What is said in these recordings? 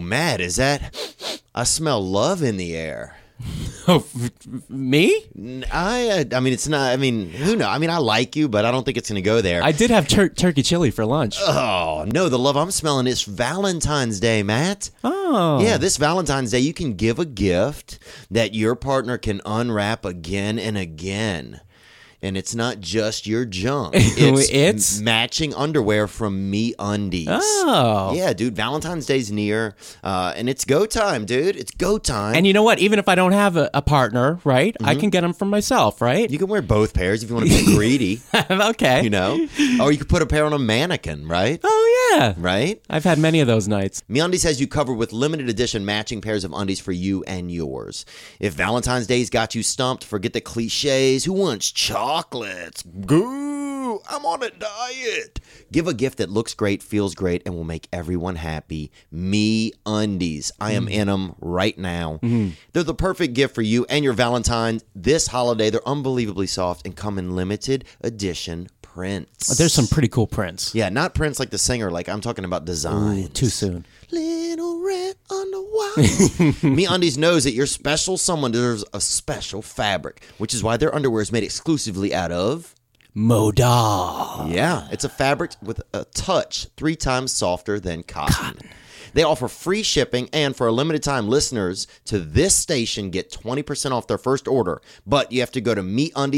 Matt, is that... I smell love in the air. Oh, me? I mean, it's not... I mean, who knows? I mean, I like you, but I don't think it's going to go there. I did have turkey chili for lunch. Oh, no, the love I'm smelling is Valentine's Day, Matt. Oh. Yeah, this Valentine's Day, you can give a gift that your partner can unwrap again and again. And it's not just your junk. It's matching underwear from MeUndies. Oh. Yeah, dude, Valentine's Day's near, and it's go time, dude. It's go time. And you know what? Even if I don't have a partner, right, I can get them for myself, right? You can wear both pairs if you want to be greedy. Okay. You know? Or you could put a pair on a mannequin, right? Oh, yeah. Right? I've had many of those nights. MeUndies has you covered with limited edition matching pairs of undies for you and yours. If Valentine's Day's got you stumped, forget the cliches. Who wants chocolates? Goo! I'm on a diet. Give a gift that looks great, feels great, and will make everyone happy. MeUndies. I am in them right now. They're the perfect gift for you and your Valentine this holiday. They're unbelievably soft and come in limited edition prints. There's some pretty cool prints. Yeah, not prints like the singer. Like I'm talking about designs. Ooh, too soon. Little red underwater. MeUndies knows that your special someone deserves a special fabric, which is why their underwear is made exclusively out of Modal. Yeah, it's a fabric with a touch 3 times softer than cotton. They offer free shipping, and for a limited time, listeners to this station get 20% off their first order. But you have to go to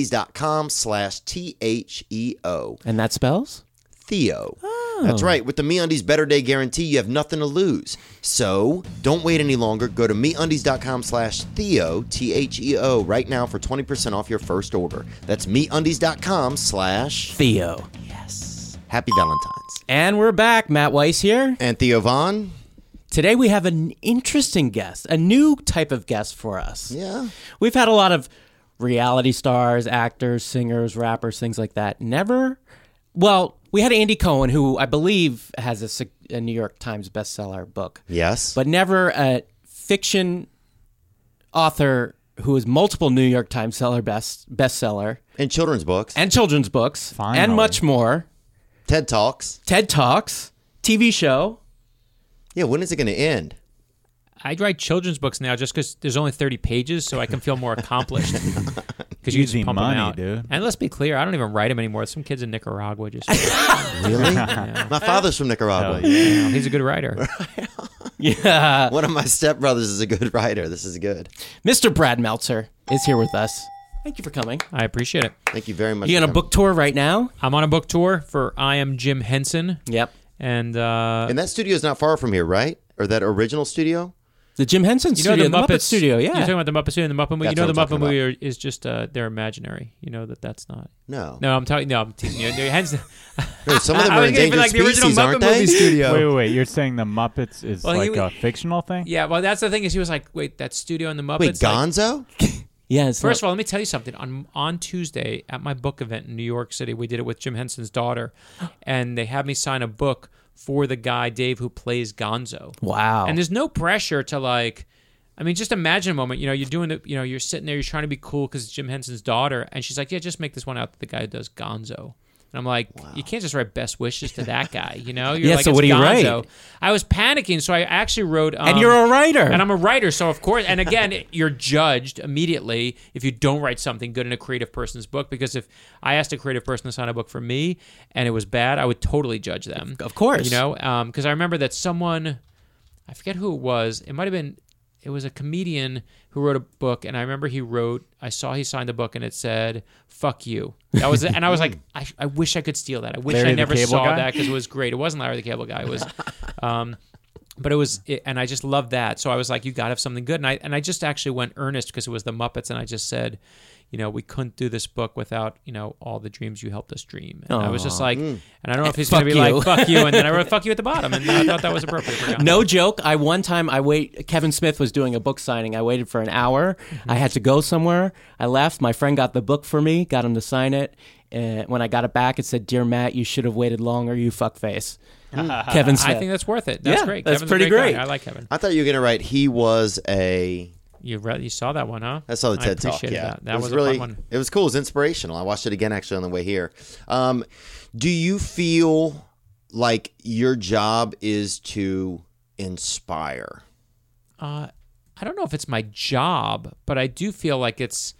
MeUndies.com/THEO. And that spells? Theo. That's right. With the MeUndies Better Day Guarantee, you have nothing to lose. So don't wait any longer. Go to MeUndies.com/Theo, THEO, right now for 20% off your first order. That's MeUndies.com/Theo. Yes. Happy Valentine's. And we're back. Matt Weiss here. And Theo Vaughn. Today we have an interesting guest, a new type of guest for us. Yeah. We've had a lot of reality stars, actors, singers, rappers, things like that. Well, we had Andy Cohen, who I believe has a New York Times bestseller book. Yes. But never a fiction author who is multiple New York Times bestseller. And children's books. And children's books. Finally. And much more. TED Talks. TED Talks. TV show. Yeah, when is it going to end? I write children's books now just because there's only 30 pages, so I can feel more accomplished. Because you Easy just pump them money, out. dude. And let's be clear, I don't even write them anymore. Some kids in Nicaragua just... Really? Yeah. My father's from Nicaragua. You know, he's a good writer. Yeah. One of my stepbrothers is a good writer. This is good. Mr. Brad Meltzer is here with us. Thank you for coming. I appreciate it. Thank you very much. You on a for book tour right now? I'm on a book tour for I Am Jim Henson. Yep. And And that studio is not far from here, right? Or that original studio? The Jim Henson you know studio, the Muppet studio, yeah. You're talking about the Muppet Studio and the Muppet movie. That's You know what the I'm Muppet talking movie is just they're imaginary. You know that's not. No. No, I'm talking. No, I'm teasing you. Henson. No, some of them I are was gonna be endangered like the original species, Muppet aren't movie they? studio. Wait. You're saying the Muppets is Well, like a fictional thing? Yeah, well, that's the thing is he was like, wait, that studio and the Muppets. Wait, like, Gonzo? Yeah. It's First of all, let me tell you something. On Tuesday at my book event in New York City, we did it with Jim Henson's daughter, and they had me sign a book for the guy Dave who plays Gonzo. wow. And there's no pressure to like. I mean, just imagine a moment. You know, you're doing the. You know, you're sitting there. You're trying to be cool because it's Jim Henson's daughter, and she's like, "Yeah, just make this one out to the guy who does Gonzo." And I'm like, you can't just write best wishes to that guy, you know? You're Yeah, like, so it's what do you Gonzo. write? I was panicking, so I actually wrote... and you're a writer. And I'm a writer, so of course... And again, you're judged immediately if you don't write something good in a creative person's book, because if I asked a creative person to sign a book for me and it was bad, I would totally judge them. Of course. You know? Because I remember that someone... I forget who it was. It might have been... It was a comedian who wrote a book, and I remember I saw he signed the book, and it said, "Fuck you." That was it. And I was like, I wish I could steal that. I wish Larry I the never Cable saw Guy? that because it was great. It wasn't Larry the Cable Guy. It was, but it was, and I just loved that. So I was like, you got to have something good. And I just actually went earnest because it was the Muppets, and I just said, you know, we couldn't do this book without, you know, all the dreams you helped us dream. And I was just like, and I don't know if he's going to be Fuck you. like, fuck you. And then I wrote, fuck you at the bottom. And I thought that was appropriate for Gonzo. No joke. Kevin Smith was doing a book signing. I waited for an hour. I had to go somewhere. I left. My friend got the book for me, got him to sign it. And when I got it back, it said, "Dear Matt, you should have waited longer, you fuckface." Kevin Smith. I think that's worth it. That's Yeah, great. that's Kevin's pretty a great great. guy. I like Kevin. I thought you were going to write, he was a... You saw that one, huh? I saw the TED Talk, appreciated yeah. That it was really, a fun one. It was cool. It was inspirational. I watched it again, actually, on the way here. Do you feel like your job is to inspire? I don't know if it's my job, but I do feel like it's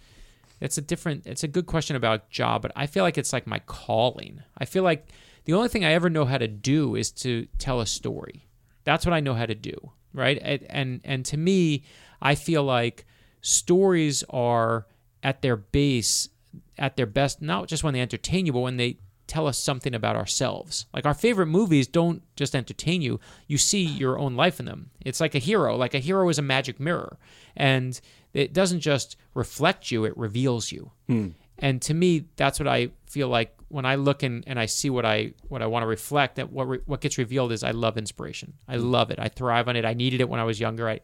a good question about job, but I feel like it's like my calling. I feel like the only thing I ever know how to do is to tell a story. That's what I know how to do, right? And to me, I feel like stories are at their base, at their best, not just when they entertain you, but when they tell us something about ourselves. Like our favorite movies don't just entertain you. You see your own life in them. It's like a hero. Like a hero is a magic mirror. And it doesn't just reflect you, it reveals you. And to me, that's what I feel like when I look and I see what I want to reflect, that what gets revealed is I love inspiration. I love it. I thrive on it. I needed it when I was younger.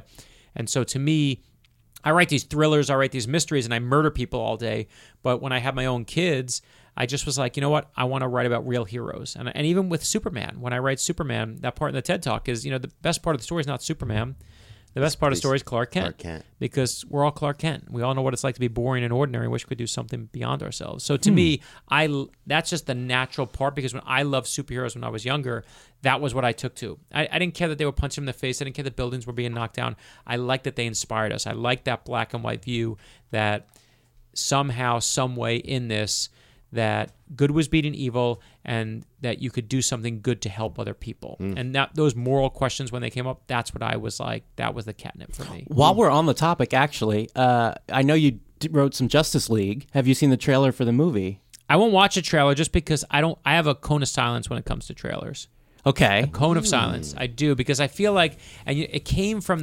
And so to me, I write these thrillers, I write these mysteries, and I murder people all day. But when I have my own kids, I just was like, you know what? I want to write about real heroes. And even with Superman, when I write Superman, that part in the TED Talk is, the best part of the story is not Superman. The best part of the story is Clark Kent. Because we're all Clark Kent. We all know what it's like to be boring and ordinary and wish we could do something beyond ourselves. So to me, that's just the natural part, because when I loved superheroes when I was younger, that was what I took to. I didn't care that they were punching him in the face. I didn't care that buildings were being knocked down. I liked that they inspired us. I liked that black and white view that somehow, some way in this, that good was beating evil and that you could do something good to help other people. And those moral questions, when they came up, that's what I was like, that was the catnip for me. While we're on the topic, actually, I know you wrote some Justice League. Have you seen the trailer for the movie? I won't watch a trailer just because I have a cone of silence when it comes to trailers. Okay. A cone of silence. I do, because I feel like, and it came from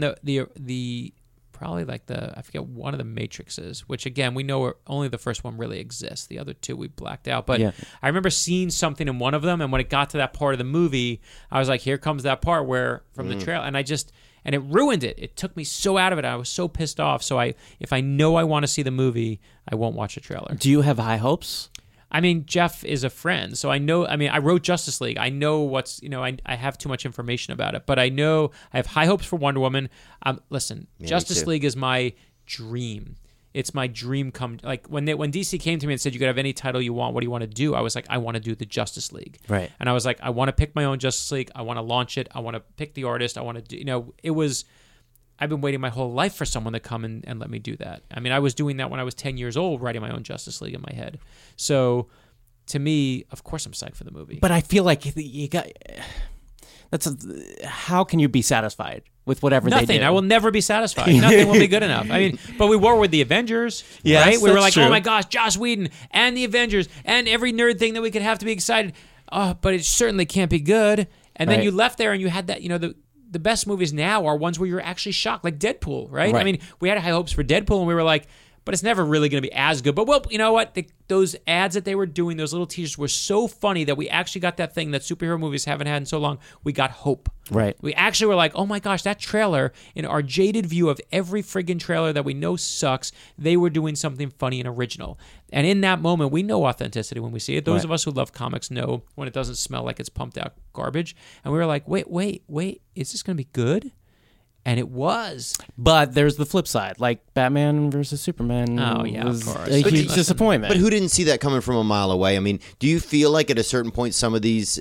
the probably like I forget, one of the Matrixes, which again, we know only the first one really exists. The other two we blacked out. But I remember seeing something in one of them, and when it got to that part of the movie, I was like, here comes that part where from the trailer, and it ruined it. It took me so out of it. I was so pissed off. So if I know I want to see the movie, I won't watch a trailer. Do you have high hopes? I mean, Jeff is a friend, so I know. I mean, I wrote Justice League. I know I have too much information about it, but I know I have high hopes for Wonder Woman. Listen, Justice League is my dream. It's my dream come. Like when DC came to me and said, you could have any title you want, what do you want to do? I was like, I want to do the Justice League. Right. And I was like, I want to pick my own Justice League. I want to launch it. I want to pick the artist. I want to do, it was, I've been waiting my whole life for someone to come and let me do that. I mean, I was doing that when I was 10 years old, writing my own Justice League in my head. So to me, of course I'm psyched for the movie. But I feel like you got, how can you be satisfied with whatever they do? Nothing. I will never be satisfied. Nothing will be good enough. I mean, but we were with the Avengers, right? We were like, oh my gosh, Joss Whedon and the Avengers and every nerd thing that we could have to be excited. Oh, but it certainly can't be good. And then you left there and you had that, the best movies now are ones where you're actually shocked, like Deadpool, right? I mean, we had high hopes for Deadpool, and we were like, but it's never really going to be as good. But, well, you know what? Those ads that they were doing, those little teasers were so funny that we actually got that thing that superhero movies haven't had in so long. We got hope. Right. We actually were like, oh my gosh, that trailer, in our jaded view of every friggin' trailer that we know sucks, they were doing something funny and original. And in that moment, we know authenticity when we see it. Those of us who love comics know when it doesn't smell like it's pumped out garbage. And we were like, wait, is this going to be good? And it was. But there's the flip side, like Batman versus Superman. Oh, yeah, was of course. a huge disappointment. But who didn't see that coming from a mile away? I mean, do you feel like at a certain point some of these,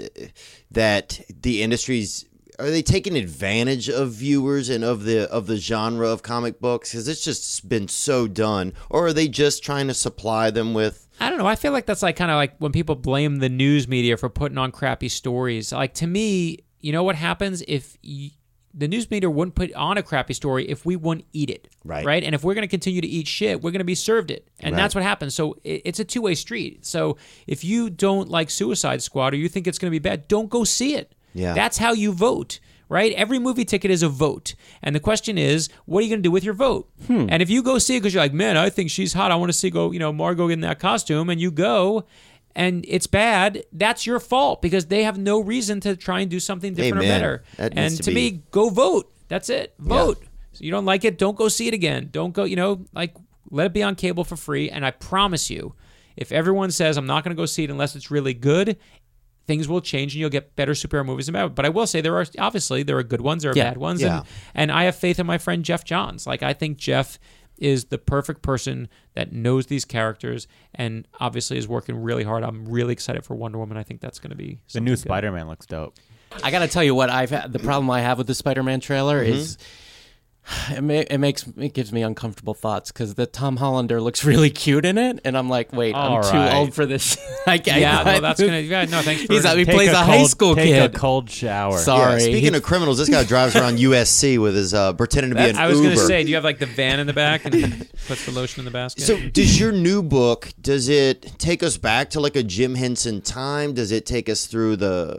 that the industries, are they taking advantage of viewers and of the genre of comic books? Because it's just been so done. Or are they just trying to supply them with... I don't know. I feel like that's like kind of like when people blame the news media for putting on crappy stories. Like, to me, you know what happens if... the news media wouldn't put on a crappy story if we wouldn't eat it. Right? And if we're going to continue to eat shit, we're going to be served it. And that's what happens. So it's a two-way street. So if you don't like Suicide Squad or you think it's going to be bad, don't go see it. Yeah. That's how you vote. Right? Every movie ticket is a vote. And the question is, what are you going to do with your vote? And if you go see it because you're like, man, I think she's hot, I want to see Margot in that costume, and you go... and it's bad, that's your fault, because they have no reason to try and do something different or better. And to me, go vote. That's it. Vote. Yeah. So you don't like it, don't go see it again. Don't go, let it be on cable for free. And I promise you, if everyone says, I'm not going to go see it unless it's really good, things will change and you'll get better superhero movies. But I will say there are good ones, there are bad ones. Yeah. And I have faith in my friend Jeff Johns. Like, I think Jeff is the perfect person that knows these characters and obviously is working really hard. I'm really excited for Wonder Woman. I think that's going to be the new good. Spider-Man looks dope. I got to tell you what the problem I have with the Spider-Man trailer is it gives me uncomfortable thoughts because the Tom Hollander looks really cute in it, and I'm like, wait, I'm too old for this. Well, that's gonna. Yeah, no, thanks for. He plays a high school kid. Take a cold shower. Sorry. Yeah, speaking of criminals, this guy drives around USC with his pretending to be an I was Uber. gonna say, do you have like the van in the back and he puts the lotion in the basket? So, does your new book, does it take us back to like a Jim Henson time? Does it take us through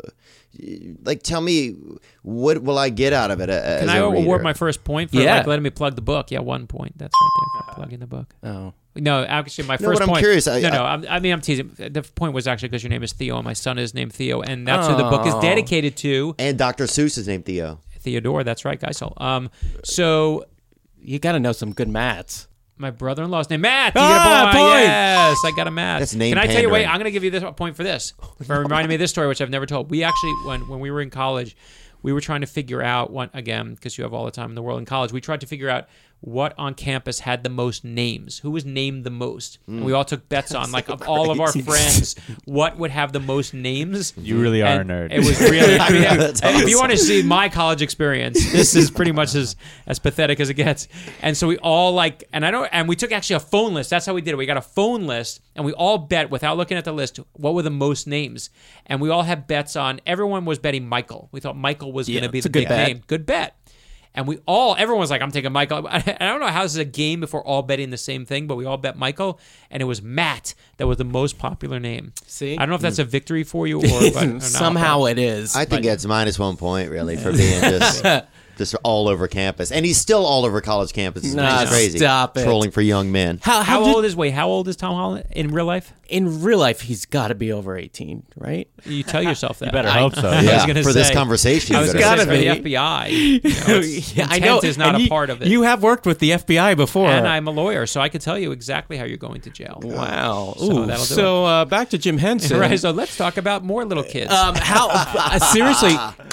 tell me, what will I get out of it as Can I a reader? award my first point for letting me plug the book? Yeah, 1 point. That's right there for plugging the book. Oh. No, actually, my No, first but I'm point. curious. I'm teasing. The point was actually because your name is Theo, and my son is named Theo, and that's who the book is dedicated to. And Dr. Seuss is named Theo. Theodore, that's right, Geisel. So You got to know some good mats. my brother-in-law's name Matt. You get a point. Point. Yes, I got a Matt. That's name Can I tell you? Wait, pandering. I'm going to give you a point for this. For reminding me of this story, which I've never told. We actually, when we were in college, we were trying to figure out because you have all the time in the world in college. We tried to figure out what on campus had the most names. Who was named the most? And we all took bets on, like, of all of our friends, what would have the most names. You really are a And nerd. It was really. That's If you want to see my college experience, this is pretty much as pathetic as it gets. And so we all and we took actually a phone list. That's how we did it. We got a phone list, and we all bet without looking at the list what were the most names. And we all had bets on. Everyone was betting Michael. We thought Michael was going to be it's the a good big bet. name. Good bet. And everyone was like, I'm taking Michael. I don't know how this is a game if we're all betting the same thing, but we all bet Michael, and it was Matt that was the most popular name. See? I don't know if that's a victory for you or not. Somehow it is. I think it's minus 1 point, really, for being just all over campus. And he's still all over college campuses. Nah, It's crazy. stop it. Trolling for young men. How old is Tom Holland in real life? In real life, he's got to be over 18, right? You tell yourself that. You better hope so. I was Yeah, gonna for this say- conversation. I was you going better- to say gotta for be. the FBI. You know, intent is not and a part of it. You have worked with the FBI before. And I'm a lawyer, so I can tell you exactly how you're going to jail. Wow. So Ooh, that'll do so back to Jim Henson. Right, so let's talk about more little kids. Seriously,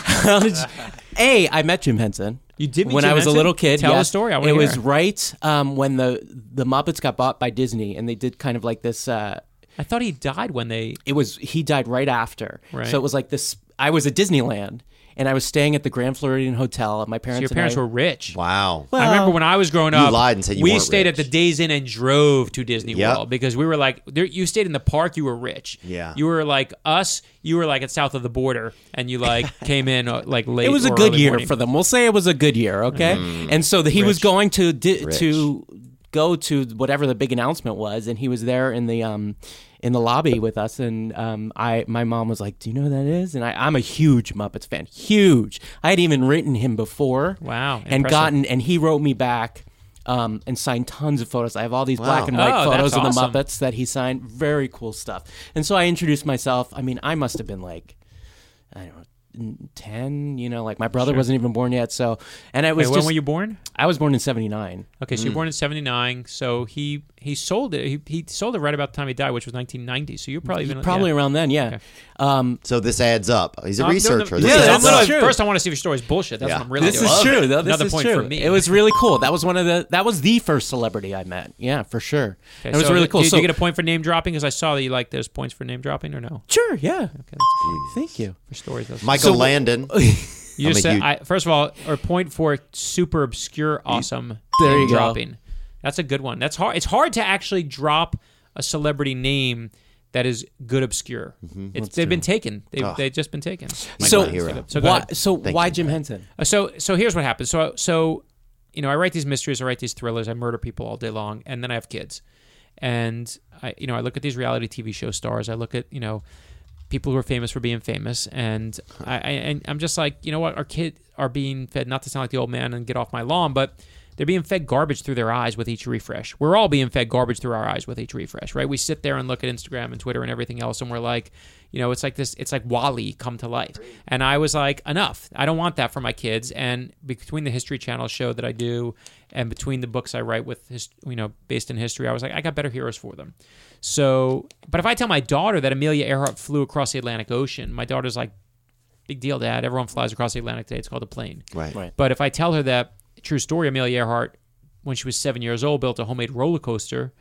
I met Jim Henson. You did meet when Jim I was Henson? a little kid. Tell yes. the story. I wanna It hear. was right when the Muppets got bought by Disney, and they did kind of like this. I thought he died when they... He died right after. Right. So it was like this. I was at Disneyland, and I was staying at the Grand Floridian Hotel. And my So parents. your parents were rich. Wow. Well, I remember when I was growing up, lied and said you we weren't stayed rich. at the Days Inn and drove to Disney Yep. World because we were like, you stayed in the park, you were rich. Yeah. You were like us, you were like at south of the border, and you like came in like late. It was a or good early year morning. for them. We'll say it was a good year, okay? And so he was going to go to whatever the big announcement was, and he was there in the lobby with us, and my mom was like, "Do you know who that is?" And I'm a huge Muppets fan, huge. I had even written him before, Wow, and impressive. and he wrote me back. And signed tons of photos. I have all these black and white Oh, photos that's of the awesome. Muppets that he signed. Very cool stuff. And so I introduced myself. I mean, I must have been like, I don't know, 10, like my brother wasn't even born yet. So, and it was Wait, when were you born? I was born in 79. Okay, so you were born in '79. So he sold it. He sold it right about the time he died, which was 1990. So you're probably even Probably around then, yeah. Okay. So this adds up. He's a I'm doing researcher. the- This Yeah, adds that's up. not true. First, I want to see if your story's bullshit. That's Yeah. what I'm really This doing. is true. Though. This Another is point true. for me. It was really cool. That was that was the first celebrity I met. Yeah, for sure. Okay, it was so really cool. Did So you get a point for name dropping? Because I saw that you like there's points for name dropping, or no? sure, yeah. Okay, that's Thank you. for stories. That's Michael Landon. You I'm just a said, huge- first of all, or point for super obscure, awesome There name you go. dropping. That's a good one. That's hard. It's hard to actually drop a celebrity name that is good obscure. They've been taken. They've just been taken. So, hero. So go why, ahead. so Thank why you. Jim Henson? So here's what happens. So I write these mysteries, I write these thrillers, I murder people all day long, and then I have kids. And I look at these reality TV show stars. I look at, people who are famous for being famous, and I'm just like, you know what? Our kids are being fed, not to sound like the old man and get off my lawn, but they're being fed garbage through their eyes with each refresh. We're all being fed garbage through our eyes with each refresh, right? We sit there and look at Instagram and Twitter and everything else, and we're like, it's like this. It's like WALL-E come to life. And I was like, enough. I don't want that for my kids. And between the History Channel show that I do, and between the books I write with, based in history, I was like, I got better heroes for them. So, but if I tell my daughter that Amelia Earhart flew across the Atlantic Ocean, my daughter's like, big deal, Dad. Everyone flies across the Atlantic today. It's called a plane. Right. But if I tell her that true story, Amelia Earhart, when she was 7 years old, built a homemade roller coaster,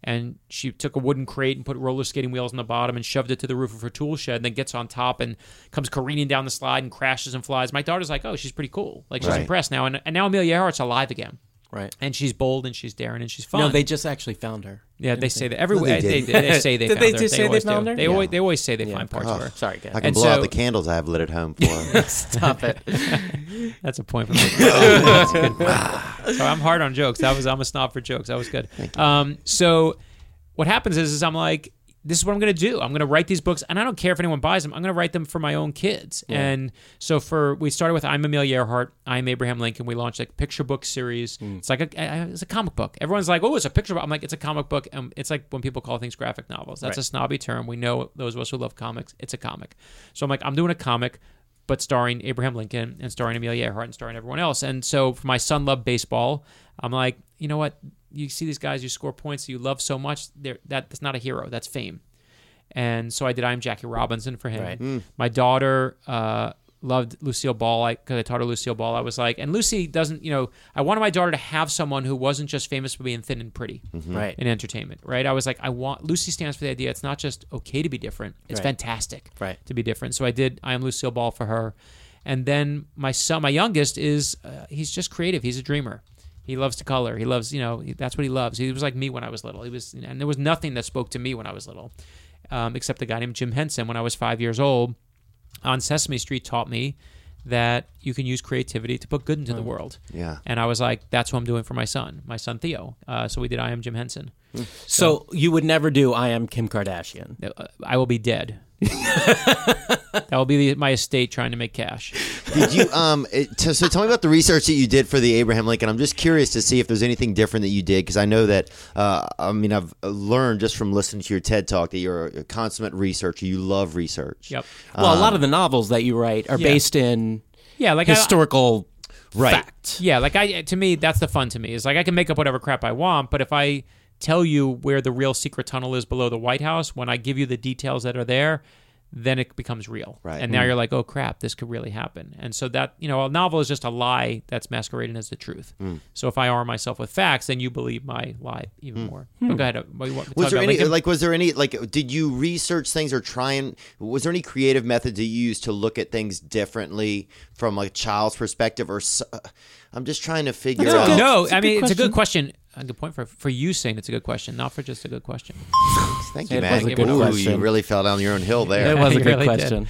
and she took a wooden crate and put roller skating wheels on the bottom and shoved it to the roof of her tool shed, and then gets on top and comes careening down the slide and crashes and flies. My daughter's like, oh, she's pretty cool. Like, she's Right. impressed now. And now Amelia Earhart's alive again. Right. And she's bold and she's daring and she's fun. No, they just actually found her. Yeah, they say that No, everywhere. they They say they Did found they her. just say they always found do. her? They always say they find parts of her. Sorry, guys. I can And blow out so- the candles I have lit at home for her. Stop it. That's a point for me. That's a good point. So I'm hard on jokes. I'm a snob for jokes. That was good. So what happens is I'm like, this is what I'm going to do. I'm going to write these books, and I don't care if anyone buys them. I'm going to write them for my own kids. And so we started with I'm Amelia Earhart, I'm Abraham Lincoln. We launched a picture book series. It's like it's a comic book. Everyone's like, oh, it's a picture book. I'm like, it's a comic book. It's like when people call things graphic novels. That's a snobby term. We know, those of us who love comics, it's a comic. So I'm like, I'm doing a comic, but starring Abraham Lincoln and starring Amelia Earhart and starring everyone else. And so for my son loved baseball, I'm like, you know what? You see these guys you score points that you love so much, that's not a hero. That's fame. And so I did I'm Jackie Robinson for him. Right. My daughter loved Lucille Ball because I taught her Lucille Ball. I was like, and Lucy doesn't, I wanted my daughter to have someone who wasn't just famous for being thin and pretty Right. in entertainment, right? I was like, Lucy stands for the idea it's not just okay to be different, it's Right. fantastic Right. to be different. So I did I Am Lucille Ball for her. And then my son, my youngest, is he's just creative. He's a dreamer. He loves to color. He loves, that's what he loves. He was like me when I was little. And there was nothing that spoke to me when I was little. Except a guy named Jim Henson when I was 5 years old on Sesame Street taught me that you can use creativity to put good into the world. Yeah. And I was like, that's what I'm doing for my son Theo. So we did I Am Jim Henson. So you would never do I Am Kim Kardashian. I will be dead. That will be my estate trying to make cash. Did you so tell me about the research that you did for the Abraham Lincoln. I'm just curious to see if there's anything different that you did, because I know that I've learned just from listening to your TED Talk that you're a consummate researcher. You love research. Yep. Well, a lot of the novels that you write are based in Yeah, like historical fact. Yeah, like to me, that's the fun to me. Is like I can make up whatever crap I want, but if I tell you where the real secret tunnel is below the White House, when I give you the details that are there, then it becomes real. Right. And now you're like, oh crap, this could really happen. And so that, a novel is just a lie that's masquerading as the truth. So if I arm myself with facts, then you believe my lie even more. But go ahead. Was there any did you research things or was there any creative method to use to look at things differently from a child's perspective, or I'm just trying to figure That's out. okay. No, It's a I mean, good it's a good question. question. A good point for you saying it's a good question, not for just a good question. Thank you, It man. was a good Ooh, question. you really fell down your own hill there. It was a You good really question.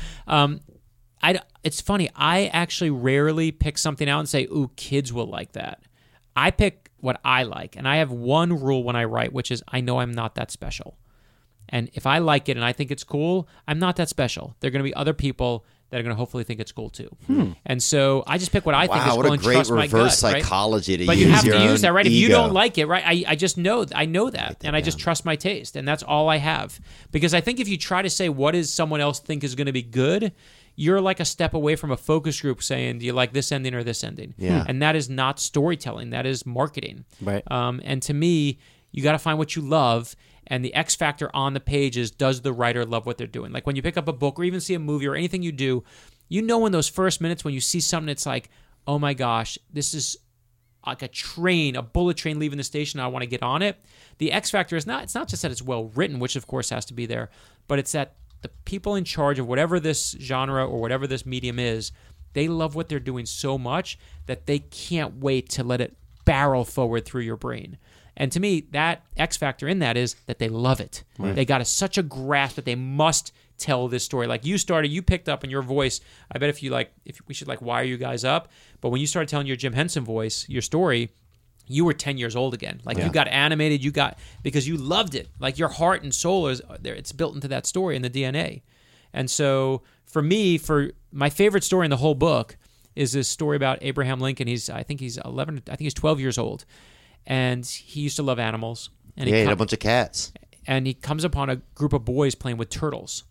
It's funny. I actually rarely pick something out and say, ooh, kids will like that. I pick what I like. And I have one rule when I write, which is I know I'm not that special. And if I like it and I think it's cool, I'm not that special. There are going to be other people that are going to hopefully think it's cool too. And so I just pick what I think is Wow, cool what a and great trust my gut. reverse Right? psychology to But use you have your to use own that, right? If you ego. don't like it, right? I just know that, and I just trust my taste, and that's all I have. Because I think if you try to say what does someone else think is going to be good, you're like a step away from a focus group saying, do you like this ending or this ending? Yeah. And that is not storytelling. That is marketing. Right. And to me, you got to find what you love. And the X factor on the page is, does the writer love what they're doing? Like when you pick up a book or even see a movie or anything you do, in those first minutes when you see something, it's like, oh my gosh, this is like a bullet train leaving the station. I want to get on it. The X factor is it's not just that it's well written, which of course has to be there, but it's that the people in charge of whatever this genre or whatever this medium is, they love what they're doing so much that they can't wait to let it barrel forward through your brain. And to me, that X factor in that is that they love it. Right. They got such a grasp that they must tell this story. Like you picked up in your voice. I bet if we should wire you guys up. But when you started telling your Jim Henson voice, your story, you were 10 years old again. You got animated, because you loved it. Like your heart and soul is there. It's built into that story in the DNA. And so for me, for my favorite story in the whole book is this story about Abraham Lincoln. I think he's 12 years old. And he used to love animals. And he had a bunch of cats. And he comes upon a group of boys playing with turtles.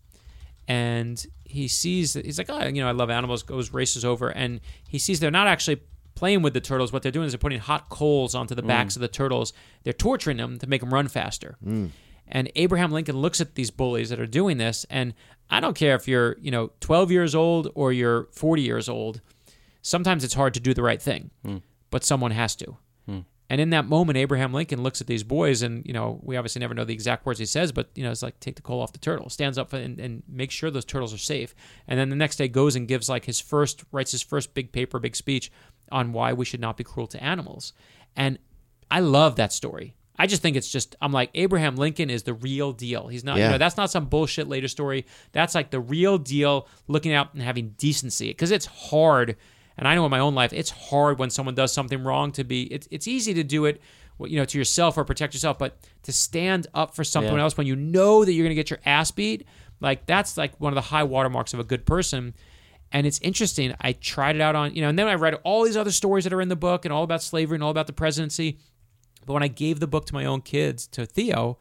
And he sees, he's like, I love animals, races over. And he sees they're not actually playing with the turtles. What they're doing is they're putting hot coals onto the backs of the turtles. They're torturing them to make them run faster. And Abraham Lincoln looks at these bullies that are doing this. And I don't care if you're, 12 years old or you're 40 years old. Sometimes it's hard to do the right thing. But someone has to. And in that moment, Abraham Lincoln looks at these boys, and we obviously never know the exact words he says, but it's like, take the coal off the turtle. Stands up and makes sure those turtles are safe. And then the next day goes and gives writes his first big speech on why we should not be cruel to animals. And I love that story. I just think I'm like, Abraham Lincoln is the real deal. He's not, that's not some bullshit later story. That's like the real deal, looking out and having decency. Because it's hard. And I know in my own life, it's hard when someone does something wrong to be. It's easy to do it, to yourself or protect yourself, but to stand up for someone else when you know that you're going to get your ass beat, like that's like one of the high watermarks of a good person. And it's interesting. I tried it out on, and then I read all these other stories that are in the book and all about slavery and all about the presidency. But when I gave the book to my own kids, to Theo,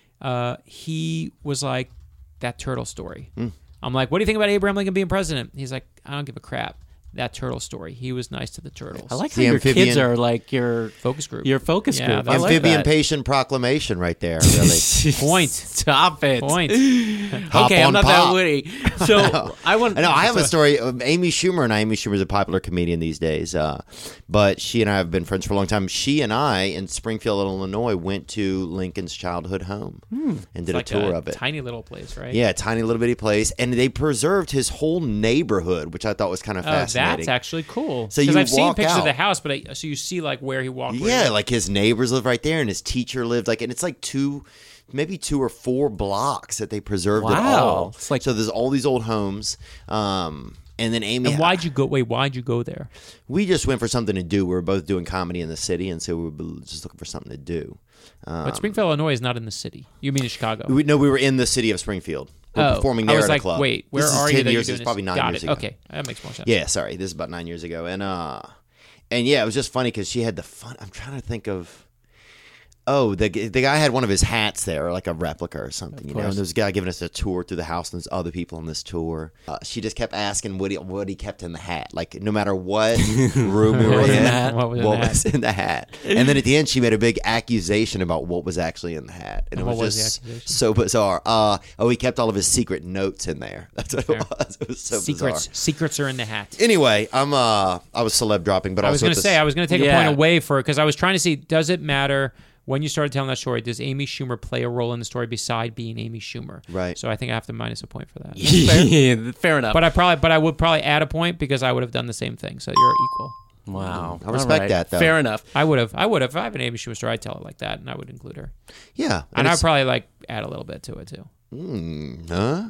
he was like, that turtle story. I'm like, what do you think about Abraham Lincoln being president? He's like, I don't give a crap. That turtle story. He was nice to the turtles. I like how your kids are like your focus group. Your focus group. I like amphibian patient proclamation right there. Really. Point. Stop it. Point. Okay, I'm not that witty. So I have a story. Amy Schumer is a popular comedian these days. But she and I have been friends for a long time. She and I in Springfield, Illinois, went to Lincoln's childhood home and did a tour of it. Tiny little place, right? Yeah, tiny little bitty place, and they preserved his whole neighborhood, which I thought was kind of fascinating. That's actually cool. So I've seen pictures out of the house, but so you see like where he walked. Yeah, like his neighbors live right there, and his teacher lived and it's like maybe 2 or 4 blocks that they preserved it all. It's like, so there's all these old homes. And then Amy. And why'd you go? Wait, why'd you go there? We just went for something to do. We were both doing comedy in the city, and so we were just looking for something to do. But Springfield, Illinois, is not in the city. You mean in Chicago? We were in the city of Springfield. We're performing there at a club. Wait, where are you? This is probably 9 years ago. Okay, that makes more sense. Yeah, sorry, this is about 9 years ago, and yeah, it was just funny because she had the fun. I'm trying to think of. Oh, the guy had one of his hats there, or like a replica or something, And there's a guy giving us a tour through the house, and there's other people on this tour. She just kept asking what he kept in the hat, like no matter what room we were in, what was in the hat. And then at the end, she made a big accusation about what was actually in the hat, and it was just so bizarre. He kept all of his secret notes in there. That's what it was. It was so bizarre. Secrets are in the hat. Anyway, I was celeb dropping, but I was going to say I was going to take a point away because I was trying to see, does it matter? When you started telling that story, does Amy Schumer play a role in the story beside being Amy Schumer? Right. So I think I have to minus a point for that. Fair enough. But I would probably add a point because I would have done the same thing. So you're equal. Wow. I respect that, though. Fair enough. I would have. If I have an Amy Schumer story, I'd tell it like that, and I would include her. Yeah. And I'd probably add a little bit to it too. Huh?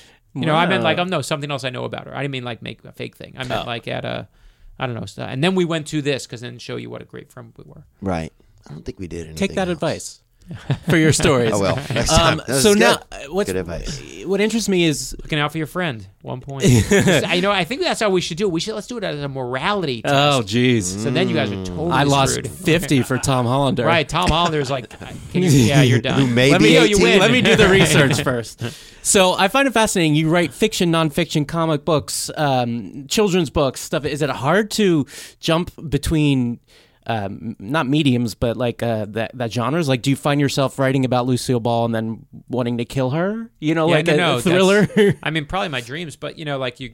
I meant something else I know about her. I didn't mean make a fake thing. I meant add a, I don't know. And then we went to this because then show you what a great friend we were. Right. I don't think we did anything. Take that else. advice for your stories. Oh well. Next time. So good. Now, good advice. What interests me is looking out for your friend. 1 point. I think that's how we should do it. Let's do it as a morality test. Oh, jeez. So then you guys are totally I lost screwed. 50 for Tom Hollander. Right. Tom Hollander's like, you're done. Who may Let be me 18. Let me do the research first. So I find it fascinating. You write fiction, nonfiction, comic books, children's books, stuff. Is it hard to jump between? Not mediums, but that genres. Like, do you find yourself writing about Lucille Ball and then wanting to kill her? A thriller. I mean, probably my dreams, but the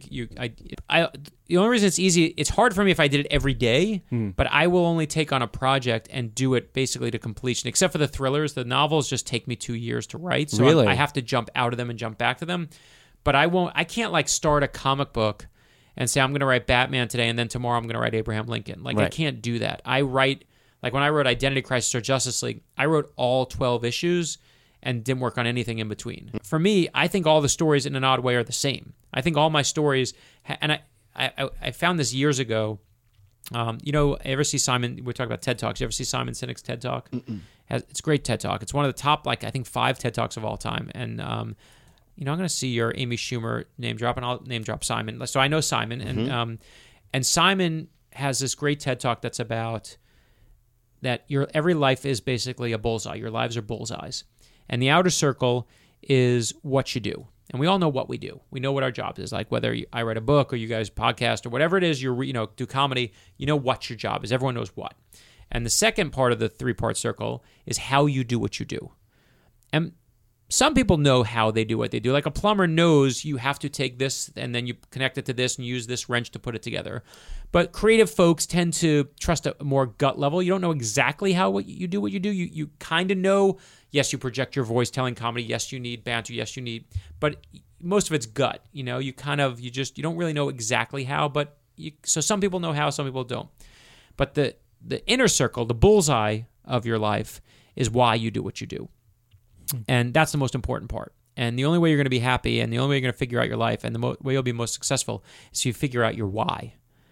only reason it's easy, it's hard for me if I did it every day. But I will only take on a project and do it basically to completion. Except for the thrillers, the novels just take me 2 years to write, so really? I have to jump out of them and jump back to them. But I can't start a comic book and say, I'm going to write Batman today, and then tomorrow I'm going to write Abraham Lincoln. Right. I can't do that. I write, when I wrote Identity Crisis or Justice League, I wrote all 12 issues and didn't work on anything in between. For me, I think all the stories in an odd way are the same. I think all my stories, and I found this years ago. Ever see Simon, we're talking about TED Talks. You ever see Simon Sinek's TED Talk? It's a great TED Talk. It's one of the top, I think, 5 TED Talks of all time. And, I'm going to see your Amy Schumer name drop, and I'll name drop Simon. So I know Simon, and Simon has this great TED Talk that's about that every life is basically a bullseye. Your lives are bullseyes, and the outer circle is what you do. And we all know what we do. We know what our job is. Like whether I write a book or you guys podcast or whatever it is, do comedy. You know what your job is. Everyone knows what. And the second part of the 3-part circle is how you do what you do. And some people know how they do what they do. Like a plumber knows you have to take this and then you connect it to this and use this wrench to put it together. But creative folks tend to trust a more gut level. You don't know exactly how what you do. You kind of know. Yes, you project your voice telling comedy. Yes, you need banter. Yes, you need. But most of it's gut. You know, you don't really know exactly how. But so some people know how, some people don't. But the inner circle, the bullseye of your life, is why you do what you do. And that's the most important part. And the only way you're going to be happy and the only way you're going to figure out your life and the way you'll be most successful is if you figure out your why.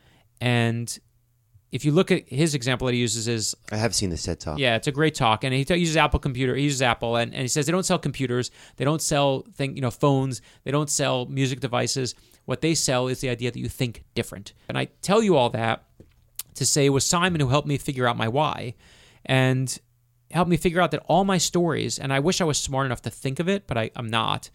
And if you look at his example that he uses is... I have seen this TED Talk. Yeah, it's a great talk. And he uses Apple computer. He uses Apple. And he says they don't sell computers. They don't sell phones. They don't sell music devices. What they sell is the idea that you think different. And I tell you all that to say it was Simon who helped me figure out my why. And helped me figure out that all my stories, and I wish I was smart enough to think of it, but I'm not,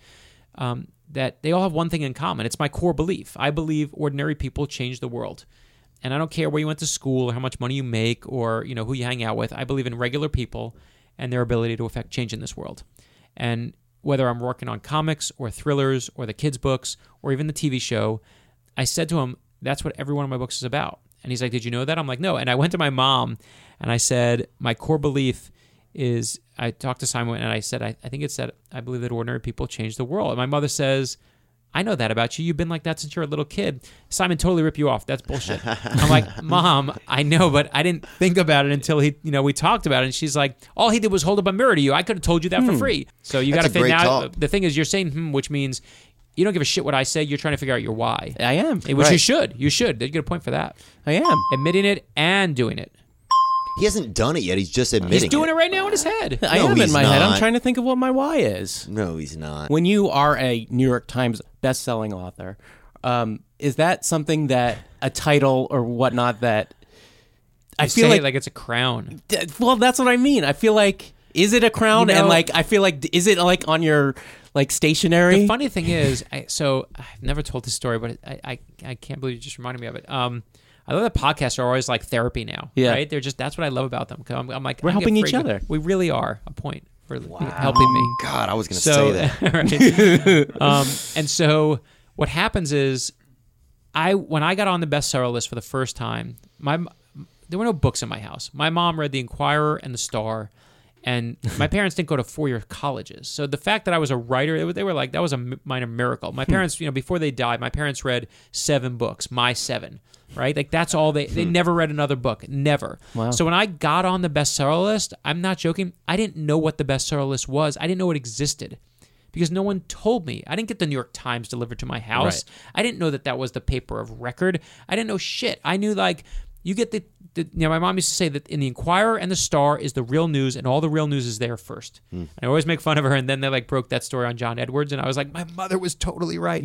that they all have one thing in common. It's my core belief. I believe ordinary people change the world. And I don't care where you went to school or how much money you make or who you hang out with. I believe in regular people and their ability to affect change in this world. And whether I'm working on comics or thrillers or the kids' books or even the TV show, I said to him, that's what every one of my books is about. And he's like, did you know that? I'm like, no. And I went to my mom and I said, my core belief is, I talked to Simon and I said, I think it said, I believe that ordinary people change the world. And my mother says, I know that about you. You've been like that since you're a little kid. Simon totally ripped you off. That's bullshit. I'm like, Mom, I know, but I didn't think about it until we talked about it. And she's like, all he did was hold up a mirror to you. I could have told you that for free. So you got to figure out. The thing is, you're saying, which means you don't give a shit what I say. You're trying to figure out your why. I am. Which you should. You should. You get a point for that. I am. Admitting it and doing it. He hasn't done it yet. He's just admitting He's doing it right now in his head. I am in my head. I'm trying to think of what my why is. No, he's not. When you are a New York Times best-selling author, is that something that a title or whatnot that I feel like it's a crown? Well, that's what I mean. I feel like, is it a crown? And I feel like, is it like on your stationery? The funny thing is, so I've never told this story, but I can't believe you just reminded me of it. I love that podcasts are always like therapy now, right? They're that's what I love about them. I'm like, we're helping each other. We really are a point for helping me. God, I was going to say that. Right. And so what happens is, when I got on the bestseller list for the first time, there were no books in my house. My mom read The Inquirer and The Star, and my parents didn't go to four-year colleges. So the fact that I was a writer, they were like, that was a minor miracle. My parents, before they died, my parents read 7 books, my 7. Right? Like that's all they never read another book. Never. Wow. So when I got on the bestseller list, I'm not joking, I didn't know what the bestseller list was. I didn't know it existed because no one told me. I didn't get the New York Times delivered to my house. Right. I didn't know that was the paper of record. I didn't know shit. I knew you get my mom used to say that in the Inquirer and the Star is the real news and all the real news is there first. And I always make fun of her and then they broke that story on John Edwards and I was like, my mother was totally right.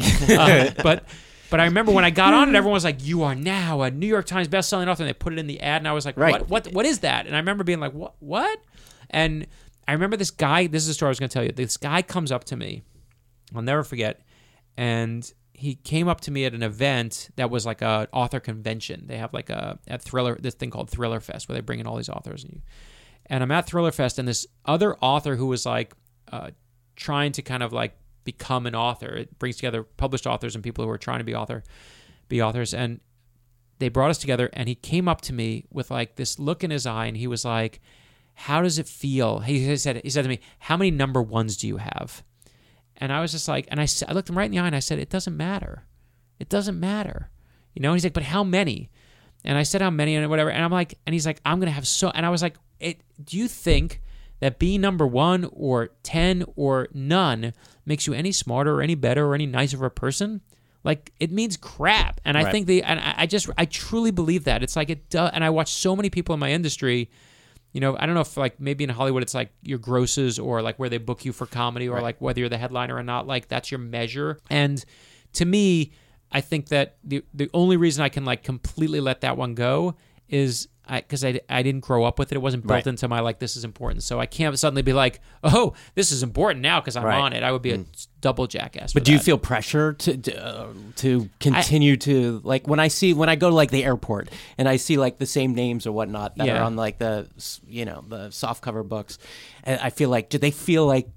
But I remember when I got on it, everyone was like, you are now a New York Times bestselling author. And they put it in the ad, and I was like, what is that? And I remember being like, what? And I remember this guy, this is the story I was going to tell you. This guy comes up to me, I'll never forget, and he came up to me at an event that was like an author convention. They have like this thing called Thriller Fest, where they bring in all these authors. And I'm at Thriller Fest, and this other author who was trying to kind of become an author. It brings together published authors and people who are trying to be authors. And they brought us together and he came up to me with this look in his eye and he was like, how does it feel? He said to me, how many number ones do you have? And I was just like, and I looked him right in the eye and I said, it doesn't matter. It doesn't matter. And he's like, but how many? And I said, how many and whatever. And I'm like, and he's like, I'm going to have and I was like, do you think that being number 1 or 10 or none makes you any smarter or any better or any nicer of a person? It means crap. And I think I truly believe that. It's it does. And I watch so many people in my industry, I don't know if maybe in Hollywood it's your grosses or where they book you for comedy or whether you're the headliner or not, that's your measure. And to me, I think that the only reason I can completely let that one go is because I didn't grow up with it. It wasn't built into my this is important. So I can't suddenly be like, oh, this is important now because I'm on it. I would be a double jackass. But do you feel pressure to continue to when I go to the airport and I see the same names or whatnot that are on the soft cover books, and I feel do they feel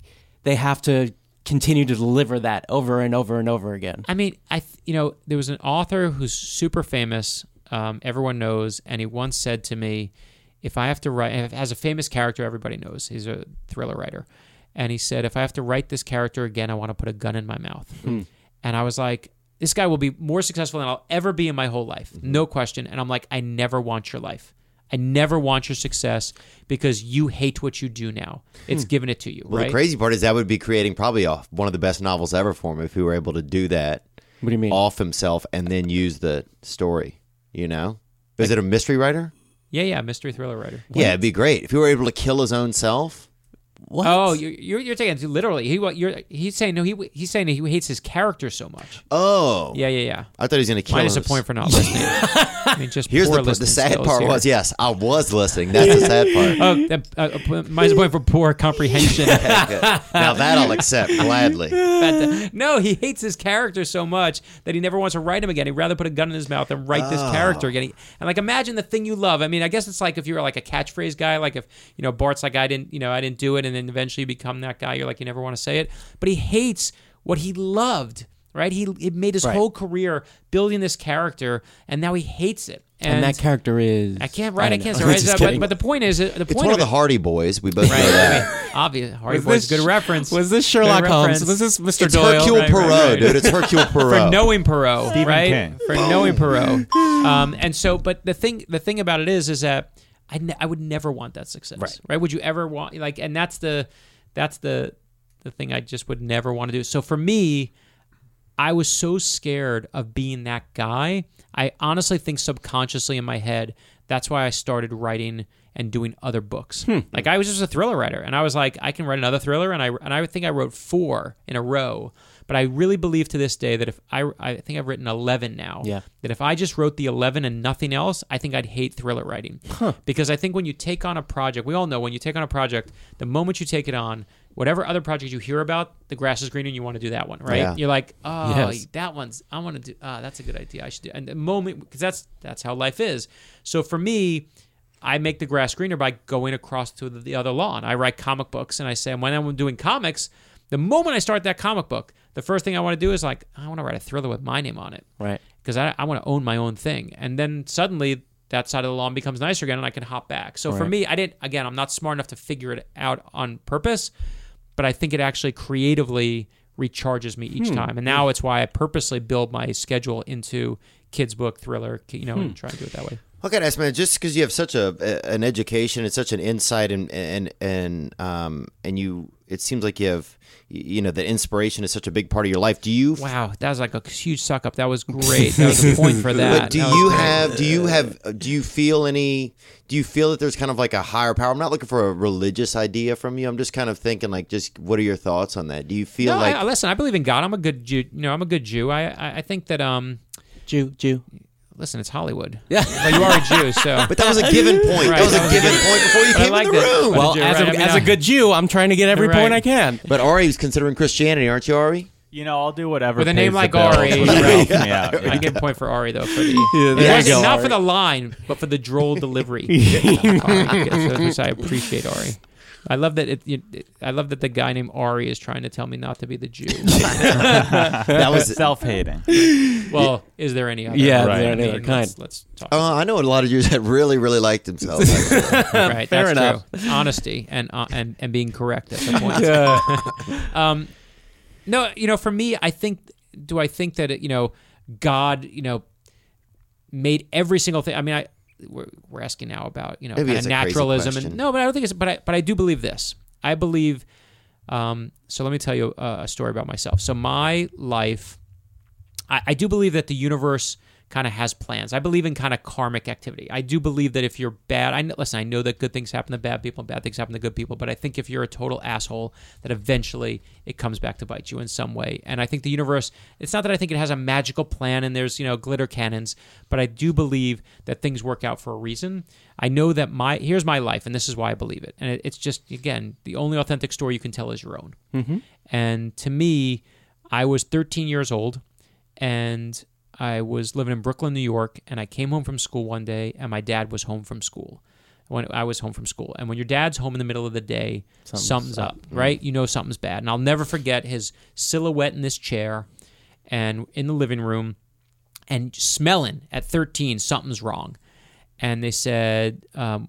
they have to continue to deliver that over and over and over again. I mean, there was an author who's super famous, everyone knows, and he once said to me, if I have to write, and it has a famous character everybody knows, he's a thriller writer, and he said, if I have to write this character again, I want to put a gun in my mouth. And I was like, this guy will be more successful than I'll ever be in my whole life, no question. And I'm like, I never want your life. I never want your success because you hate what you do now. It's given it to you, Well, right? the crazy part is that would be creating probably one of the best novels ever for him if he were able to do that What do you mean? off himself and then use the story, you know? Is it a mystery writer? Yeah, mystery thriller writer. Yeah, it'd be great. If he were able to kill his own self. What? Oh, you're taking it literally. He's saying no. He's saying he hates his character so much. Oh. Yeah. I thought he was going to kill Minus a him. point for not listening. I mean, just Here's poor the listening sad skills part here. was, yes, I was listening. That's the sad part. Minus a point for poor comprehension. Now that I'll accept gladly. No, he hates his character so much that he never wants to write him again. He'd rather put a gun in his mouth than write this character again. And like, imagine the thing you love. I mean, I guess it's like if you were like a catchphrase guy, like if Bart's like I didn't do it, and then eventually you become that guy. You're like you never want to say it, but he hates what he loved. Right? He made his whole career building this character, and now he hates it. And that character is... I can't know. say Just right. kidding. But the point is, It's one of the Hardy Boys. We both know Right. that. I mean, obvious. Hardy Was Boys, this- good reference. Was this Sherlock Good Holmes? reference. Was this Mr. It's Doyle? Hercule Right, Poirot, dude. It's Hercule Poirot. For knowing Perot, Stephen right? King. For knowing Perot. And so, but the thing about it is that I would never want that success, right? Would you ever want and that's the thing I just would never want to do. So for me, I was so scared of being that guy. I honestly think subconsciously in my head, that's why I started writing and doing other books. Like I was just a thriller writer, and I was like, I can write another thriller, and I think I wrote 4 in a row. But I really believe to this day that if I think I've written 11 now. Yeah. That if I just wrote the 11 and nothing else, I think I'd hate thriller writing. Because I think when you take on a project, we all know when you take on a project, the moment you take it on, whatever other project you hear about, the grass is greener and you want to do that one, right? Yeah. You're like, oh, Yes. that one's, I want to do, that's a good idea. I should do. And the moment, because that's how life is. So for me, I make the grass greener by going across to the other lawn. I write comic books, and I say, when I'm doing comics, the moment I start that comic book, the first thing I want to do is I want to write a thriller with my name on it. Right. Because I want to own my own thing. And then suddenly that side of the lawn becomes nicer again, and I can hop back. So for Right. me, I'm not smart enough to figure it out on purpose, but I think it actually creatively recharges me each time. And now it's why I purposely build my schedule into kids' book, thriller, and try to do it that way. Okay, nice man. Just because you have such an education and such an insight, and you, it seems like you have, that inspiration is such a big part of your life. Do you? Wow, that was like a huge suck up. That was great. That was a point for that. But That was do you feel that there's kind of like a higher power? I'm not looking for a religious idea from you. I'm just kind of thinking just what are your thoughts on that? Do you feel No, listen, I believe in God. I'm a good Jew. I'm a good Jew. I think that Jew. listen, it's Hollywood. Yeah. Well, you are a Jew, so. But that was a given point. Right, That was that a was a given given- point before you But I came like in the that. room. But- Well, You're as, right. a, I mean, as a good Jew, I'm trying to get every You're point right. I can. But Ari's considering Christianity, aren't you, Ari? I'll do whatever. With a pays name the like bills. Ari, Whatever right. helps me out. I give a point for Ari, though, for the. there it you wasn't go, not Ari. for the line, but for the droll delivery. Which I appreciate, Ari. I love that I love that the guy named Ari is trying to tell me not to be the Jew. That was Self-hating. Well, is there any other? Yeah, Right. is there I any mean, other kind? Let's talk. I know a lot of Jews that really, really liked themselves. actually. Right, Fair that's enough. true. Honesty and being correct at the point. No, for me, I think that God, made every single thing. I mean, we're asking now about Maybe kind it's of a crazy naturalism, question. and no, but I don't think it's. But I do believe this. I believe. So let me tell you a story about myself. So my life, I do believe that the universe kind of has plans. I believe in kind of karmic activity. I do believe that if you're bad, I know that good things happen to bad people and bad things happen to good people, but I think if you're a total asshole, that eventually it comes back to bite you in some way. And I think the universe, it's not that I think it has a magical plan and there's, glitter cannons, but I do believe that things work out for a reason. I know that here's my life, and this is why I believe it. And it's just, again, the only authentic story you can tell is your own. Mm-hmm. And to me, I was 13 years old, and I was living in Brooklyn, New York, and I came home from school one day, and my dad was home from school. when I was home from school. And when your dad's home in the middle of the day, something's up, right? You know something's bad. And I'll never forget his silhouette in this chair and in the living room and smelling at 13, something's wrong. And they said,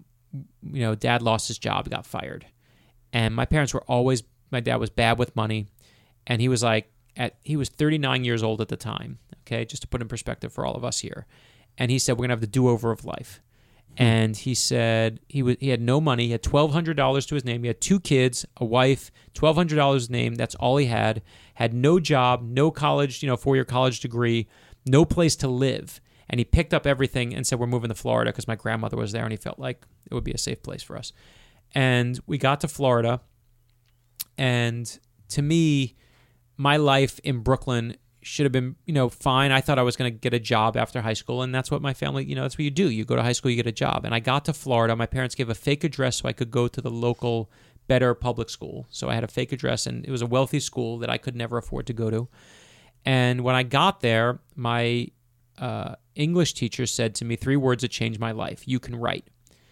Dad lost his job, got fired. And my parents were always, my dad was bad with money. And he was like, he was 39 years old at the time, okay, just to put in perspective for all of us here. And he said, we're going to have the do-over of life. And he said he had no money. He had $1,200 to his name. He had 2 kids, a wife, $1,200 to his name. That's all he had no job, no college, 4-year college degree, no place to live. And he picked up everything and said, we're moving to Florida because my grandmother was there and he felt like it would be a safe place for us. And we got to Florida. And to me, my life in Brooklyn should have been, fine. I thought I was going to get a job after high school, and that's what my family, that's what you do. You go to high school, you get a job. And I got to Florida. My parents gave a fake address so I could go to the local better public school. So I had a fake address, and it was a wealthy school that I could never afford to go to. And when I got there, my English teacher said to me 3 words that changed my life. You can write.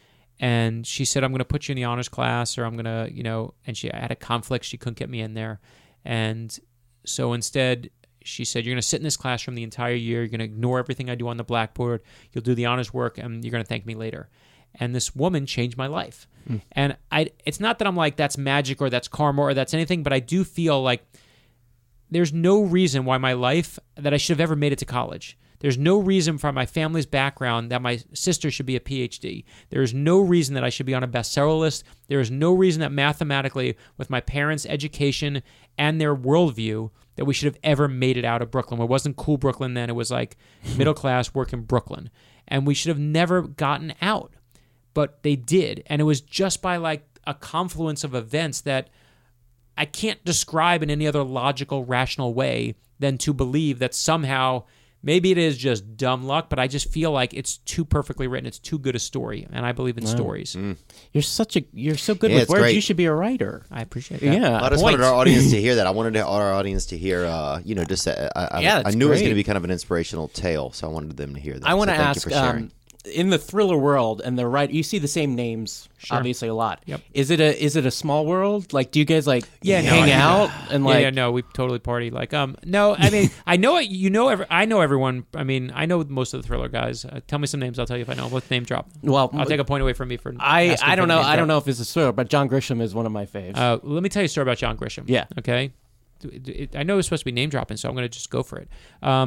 And she said, I'm going to put you in the honors class, or I'm going to, and I had a conflict. She couldn't get me in there. And so instead, she said, you're going to sit in this classroom the entire year. You're going to ignore everything I do on the blackboard. You'll do the honors work, and you're going to thank me later. And this woman changed my life. And it's not that I'm like, that's magic or that's karma or that's anything, but I do feel like there's no reason why my life, that I should have ever made it to college. There's no reason from my family's background that my sister should be a PhD. There's no reason that I should be on a bestseller list. There is no reason that mathematically, with my parents' education and their worldview, that we should have ever made it out of Brooklyn. It wasn't cool Brooklyn then. It was like middle class work in Brooklyn. And we should have never gotten out. But they did. And it was just by like a confluence of events that I can't describe in any other logical, rational way than to believe that somehow, maybe it is just dumb luck, but I just feel like it's too perfectly written. It's too good a story, and I believe in stories. You're so good Yeah, with it's words. great. You should be a writer. I appreciate that. Yeah, I just wanted our audience to hear that. I wanted our audience to hear, I knew it was great. going to be kind of an inspirational tale, so I wanted them to hear that. I want to Thank you ask, for sharing. in the thriller world and the you see the same names obviously a lot. Yep. Is it a small world? Like, do you guys hang no, out and like? no, we totally party. Like, no, I mean, I know it. I know everyone. I mean, I know most of the thriller guys. Tell me some names. I'll tell you if I know. Let's name drop. Well, I'll take a point away from me for. I don't know. I don't know if it's a thriller, but John Grisham is one of my faves. Let me tell you a story about John Grisham. Yeah. Okay. I know it's supposed to be name dropping, so I'm going to just go for it.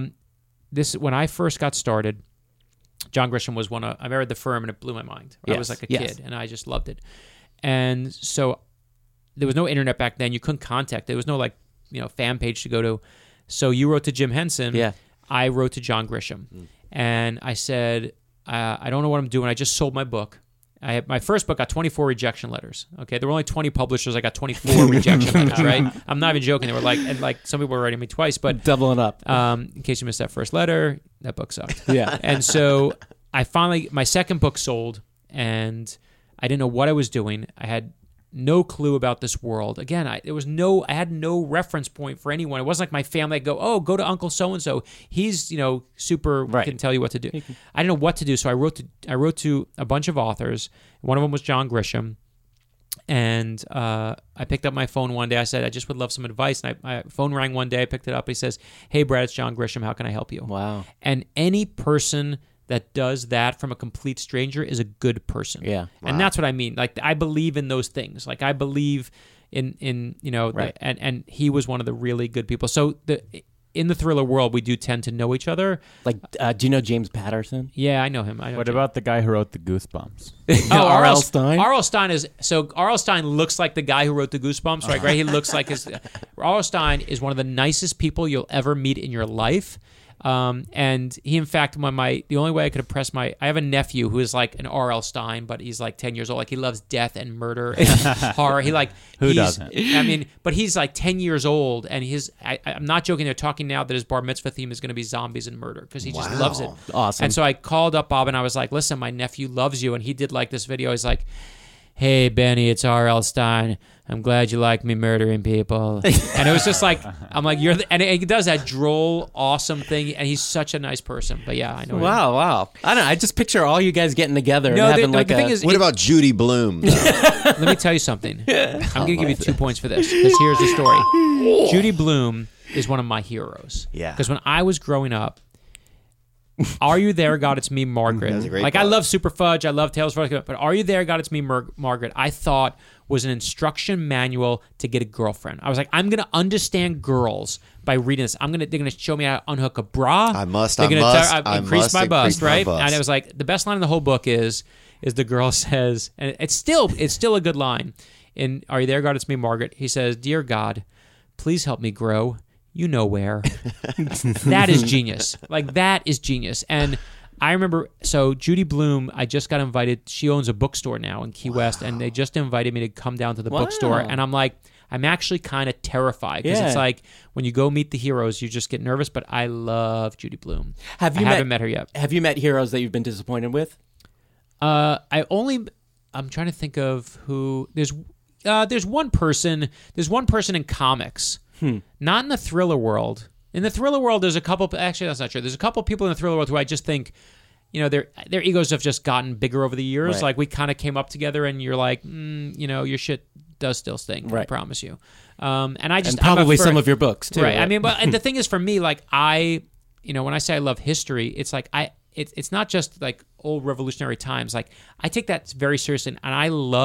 When I first got started, John Grisham was I married the firm, and it blew my mind. I was like a kid, and I just loved it. And so there was no internet back then. You couldn't contact. There was no fan page to go to. So you wrote to Jim Henson. Yeah. I wrote to John Grisham, and I said, I don't know what I'm doing. I just sold my book. My first book got 24 rejection letters. Okay, there were only 20 publishers. I got 24 rejection letters. Right? I'm not even joking. They were like some people were writing me twice, but doubling up. in case you missed that first letter, that book sucked. Yeah. And so my second book sold, and I didn't know what I was doing. I had no clue about this world. Again, I had no reference point for anyone. It wasn't like my family. I'd go to Uncle so and so. He's super can tell you what to do. I didn't know what to do, so I wrote to a bunch of authors. One of them was John Grisham, and I picked up my phone one day. I said, I just would love some advice. And my phone rang one day. I picked it up. He says, "Hey, Brad, it's John Grisham. How can I help you?" Wow. And any person that does that from a complete stranger is a good person. Yeah. And that's what I mean. Like, I believe in those things. Like, I believe in Right. and he was one of the really good people. So in the thriller world, we do tend to know each other. Like, do you know James Patterson? Yeah, I know him. What about the guy who wrote the Goosebumps? R.L. Stein? R.L. Stein R.L. Stein looks like the guy who wrote the Goosebumps, right? He looks like R.L. Stein is one of the nicest people you'll ever meet in your life. And he, in fact, the only way I could impress I have a nephew who is like an R.L. Stein, but he's like 10 years old. Like, he loves death and murder and horror. Who doesn't? I mean, but he's like 10 years old, and I'm not joking. They're talking now that his bar mitzvah theme is going to be zombies and murder because he just loves it. Awesome. And so I called up Bob and I was like, listen, my nephew loves you. And he did like this video. He's like, "Hey, Benny, it's R.L. Stein. I'm glad you like me murdering people." And it was just like, I'm like, and he does that droll, awesome thing, and he's such a nice person. But yeah, I know. Wow. I don't know. I just picture all you guys getting together No, and having the thing is, What about Judy Blume? let me tell you something. I'm going to give you 2 points for this, because here's the story. Judy Blume is one of my heroes. Yeah. Because when I was growing up, Are You There, God, It's Me, Margaret. That's a great Like, book. I love Super Fudge. I love Tales from, but Are You There, God, It's Me, Margaret, I thought was an instruction manual to get a girlfriend. I was like, I'm going to understand girls by reading this. They're going to show me how to unhook a bra. I must increase my bust, right? bust. And it was like, the best line in the whole book is the girl says, and it's still a good line. In Are You There, God, It's Me, Margaret, he says, "Dear God, please help me grow. You know where." That is genius. Like, that is genius. And I remember, so Judy Blume, I just got invited. She owns a bookstore now in Key West, and they just invited me to come down to the bookstore. And I'm like, I'm actually kind of terrified, because it's like, when you go meet the heroes, you just get nervous. But I love Judy Blume. I haven't met her yet. Have you met heroes that you've been disappointed with? I'm trying to think of who. There's one person in comics, not in the thriller world. In the thriller world, there's a couple. Actually, that's not true. There's a couple people in the thriller world who I just think, their egos have just gotten bigger over the years. Right. Like, we kind of came up together, and you're like, your shit does still stink. Right. I promise you. And I just And probably some of your books too. right. I mean, but and the thing is, for me, like, when I say I love history, it's like it's not just like old revolutionary times. Like, I take that very seriously, and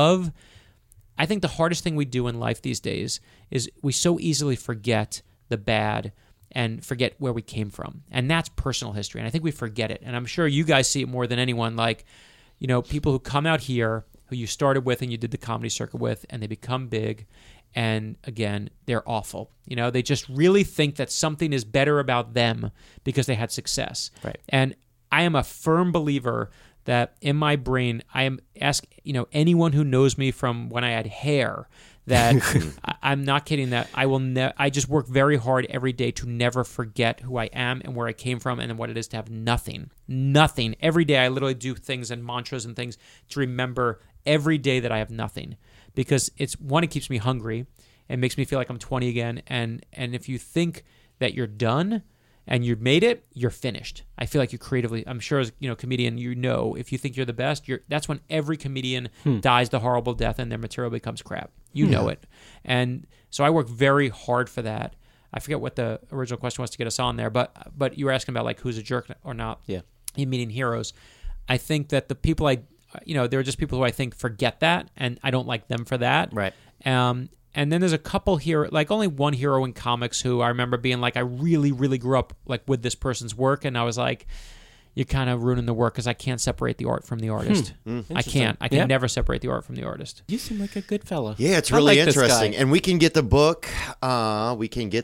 I think the hardest thing we do in life these days is we so easily forget the bad and forget where we came from. And that's personal history. And I think we forget it. And I'm sure you guys see it more than anyone. Like, people who come out here, who you started with and you did the comedy circuit with, and they become big. And again, they're awful. They just really think that something is better about them because they had success. Right. And I am a firm believer that in my brain, I am anyone who knows me from when I had hair, that I'm not kidding, that I will I just work very hard every day to never forget who I am and where I came from and what it is to have nothing. Nothing. Every day I literally do things and mantras and things to remember every day that I have nothing. Because it keeps me hungry and makes me feel like I'm 20 again. And if you think that you're done and you've made it, you're finished. I feel like you creatively, I'm sure as comedian, if you think you're the best, that's when every comedian dies the horrible death and their material becomes crap. You know it. And so I work very hard for that. I forget what the original question was to get us on there, but you were asking about like who's a jerk or not. Yeah. In meeting heroes. I think that the people there are just people who I think forget that, and I don't like them for that. Right. And then there's a couple here, like only one hero in comics who I remember being like, I really, really grew up like with this person's work, and I was like, you're kind of ruining the work because I can't separate the art from the artist. I can't. I can never separate the art from the artist. You seem like a good fellow. Yeah, it's I really like this interesting. guy. And we can get the book. Oh,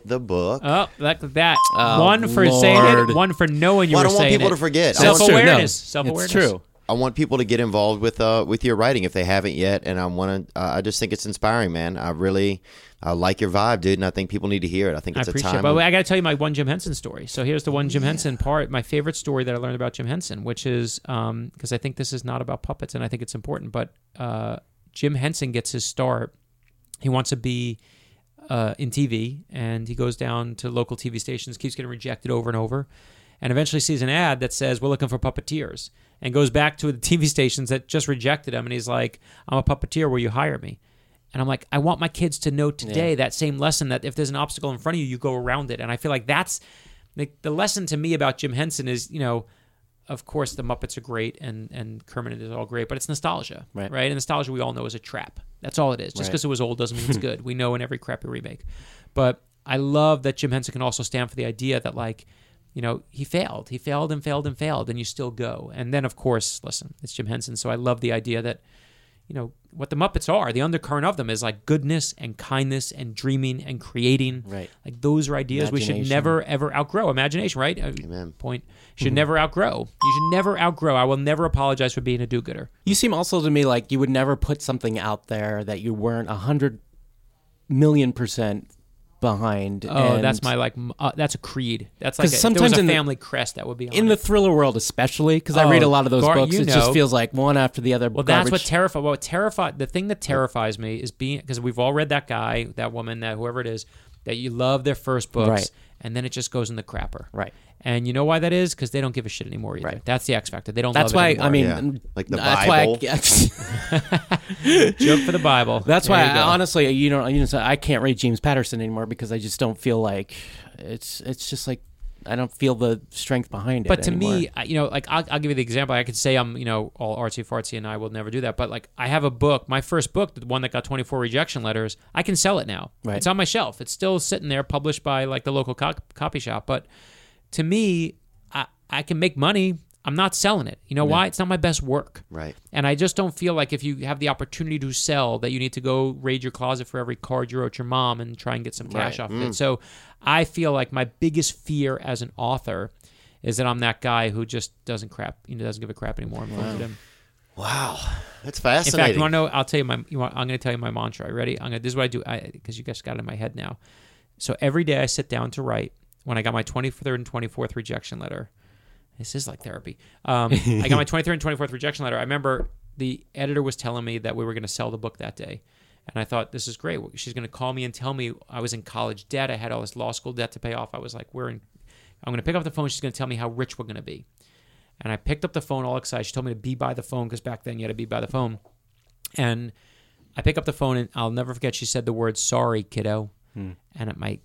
like that. One for saying Lord. it, one for knowing you Well, I were don't want saying people it. to forget. Self-awareness. It's Self-awareness. true. I want people to get involved with your writing if they haven't yet, and I just think it's inspiring, man. I like your vibe, dude, and I think people need to hear it. I think I it's a appreciate time. it. But I got to tell you my one Jim Henson story. So here's the one Jim Henson part. My favorite story that I learned about Jim Henson, which is because I think this is not about puppets, and I think it's important. But Jim Henson gets his start. He wants to be in TV, and he goes down to local TV stations, keeps getting rejected over and over, and eventually sees an ad that says, "We're looking for puppeteers," and goes back to the TV stations that just rejected him, and he's like, "I'm a puppeteer. Will you hire me?" And I'm like, I want my kids to know today that same lesson, that if there's an obstacle in front of you, you go around it. And I feel like that's the lesson to me about Jim Henson is, of course the Muppets are great and Kermit is all great, but it's nostalgia, right? And nostalgia we all know is a trap. That's all it is. Just because it was old doesn't mean it's good. We know in every crappy remake. But I love that Jim Henson can also stand for the idea that like, he failed and failed and failed, and you still go. And then of course, listen, it's Jim Henson. So I love the idea that, what the Muppets are, the undercurrent of them is like goodness and kindness and dreaming and creating. Right. Like those are ideas we should never, ever outgrow. Imagination, right? Amen. Point. Should never outgrow. You should never outgrow. I will never apologize for being a do-gooder. You seem also to me like you would never put something out there that you weren't 100,000,000% behind. Oh, and that's my that's a creed. That's like 'Cause if there sometimes was a in the- family crest that would be on in it. the thriller world, especially because I read a lot of those Gar- books. you It just know. feels like one after the other. Well, garbage. that's what terrified. The thing that terrifies me is being because we've all read that guy, that woman, that whoever it is, that you love their first books, Right. and then it just goes in the crapper. Right. And you know why that is? Because they don't give a shit anymore either. Right. That's the X factor. They don't. That's love why it I mean, Yeah. Like the that's Bible. Why joke for the Bible. that's why There you go. honestly, I can't read James Patterson anymore because I just don't feel like it's just like I don't feel the strength behind it. But to anymore. me, like I'll give you the example. I could say I'm all artsy fartsy, and I will never do that. But like I have a book, my first book, the one that got 24 rejection letters. I can sell it now. Right. It's on my shelf. It's still sitting there, published by like the local copy shop. But to me, I can make money. I'm not selling it. You know why? It's not my best work. Right. And I just don't feel like if you have the opportunity to sell that you need to go raid your closet for every card you wrote your mom and try and get some cash off of it. So I feel like my biggest fear as an author is that I'm that guy who just doesn't give a crap anymore. I'm going to him. Wow. That's In fascinating. fact, you want to know? I'll tell you I'm going to tell you my mantra. Are you ready? This is what I do because you guys got it in my head now. So every day I sit down to write. When I got my 23rd and 24th rejection letter, this is like therapy. I got my 23rd and 24th rejection letter. I remember the editor was telling me that we were going to sell the book that day. And I thought, this is great. She's going to call me and tell me I was in college debt. I had all this law school debt to pay off. I was like, I'm going to pick up the phone. She's going to tell me how rich we're going to be. And I picked up the phone all excited. She told me to be by the phone because back then you had to be by the phone. And I pick up the phone and I'll never forget she said the word, sorry, kiddo. And my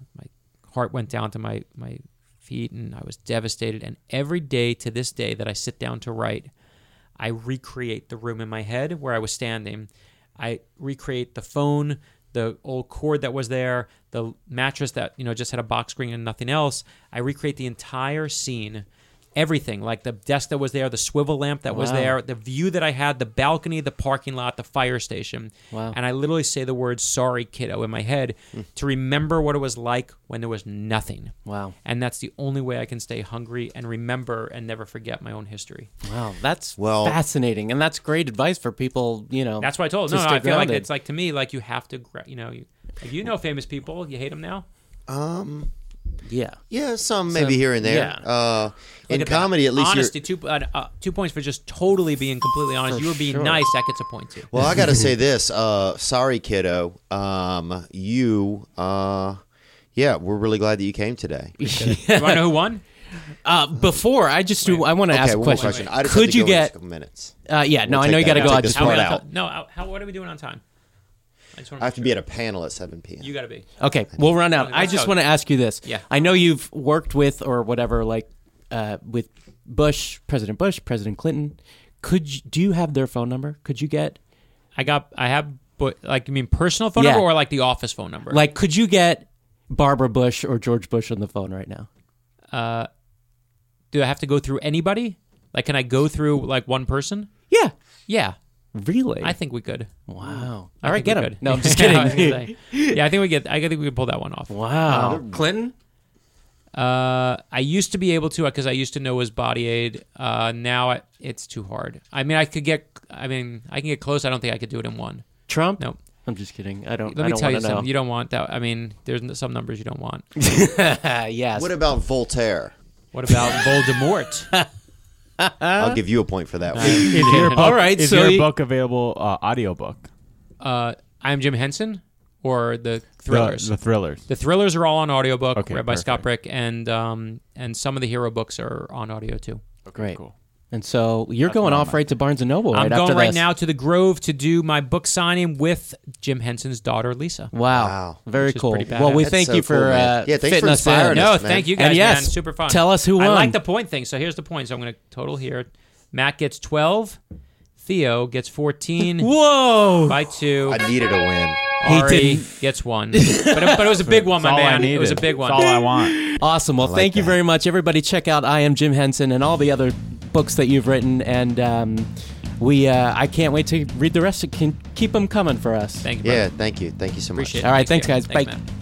heart went down to my feet and I was devastated. And every day to this day that I sit down to write, I recreate the room in my head where I was standing. I recreate the phone, the old cord that was there, the mattress that just had a box spring and nothing else. I recreate the entire scene, everything, like the desk that was there, the swivel lamp that was there, the view that I had, the balcony, the parking lot, the fire station. Wow. And I literally say the word sorry, kiddo in my head to remember what it was like when there was nothing. Wow. And that's the only way I can stay hungry and remember and never forget my own history. Wow, that's fascinating, and that's great advice for people. That's what I told. to No, stay I feel like grounded. it's like to me, like you have to, famous people. You hate them now. Yeah, some maybe here and there. yeah. In Look at comedy, that. at least honesty. 2 points for just totally being completely honest. For You were being sure. nice. That gets a point too. Well, I got to say this. Sorry, kiddo. We're really glad that you came today. You want to know who won? Before I just do, I want to ask a one more question. I just Could have to you go in get? a couple minutes. Yeah, no, We'll I know you take got to that. go. Take I this just part want. out. No. What are we doing on time? I have to be at a panel at 7 p.m. You got to be. Okay, we'll run out. Okay, I let's just go. want to ask you this. Yeah. I know you've worked with or whatever, like with President Bush, President Clinton. Do you have their phone number? Could you get? But like, you mean personal phone Yeah. number or like the office phone number? Like, could you get Barbara Bush or George Bush on the phone right now? Do I have to go through anybody? Like, can I go through like one person? Yeah. Yeah, Really? I think we could. Wow. I All right, think get we him. could. No, I'm just I was kidding. gonna say. Yeah, I think we get. I think we could pull that one off. Wow. Clinton? I used to be able to because I used to know his body aid. Now it's too hard. I mean, I can get close. I don't think I could do it in one. Trump? No. I'm just kidding. I don't. Let I me don't tell you wanna know. something. You don't want that. I mean, there's some numbers you don't want. Yes. What about Voltaire? What about Voldemort? I'll give you a point for that one. Is your book, All right, is so your you- book available audiobook? I Am Jim Henson or the thrillers. The thrillers. The thrillers are all on audiobook, Okay, read by Scott perfect. Brick, and some of the hero books are on audio too. Great. Cool. And so you're going what I'm off right to Barnes & Noble right I'm after going right this. now to the Grove to do my book signing with Jim Henson's daughter, Lisa. Wow. Very Which is cool. pretty badass. Well, we That's thank so you for cool, man. Yeah, thanks fitting for us in. inspiring us. No, man. thank you guys, And yes, man. Super fun. tell us who I won. like the point thing. So here's the point. So I'm going to total here. Matt gets 12. Theo gets 14 Whoa. by 2. I needed a win. Ari didn't. gets 1. But it was a big one, That's my all I man. needed. It was a big one. That's all I want. Awesome. Well, like thank you that. very much. Everybody check out I Am Jim Henson and all the other books that you've written. And I can't wait to read the rest. Keep them coming for us. Thank you, brother. Yeah, thank you. Thank you so much. Appreciate it. All right, thanks, Theo. guys. Bye. Man.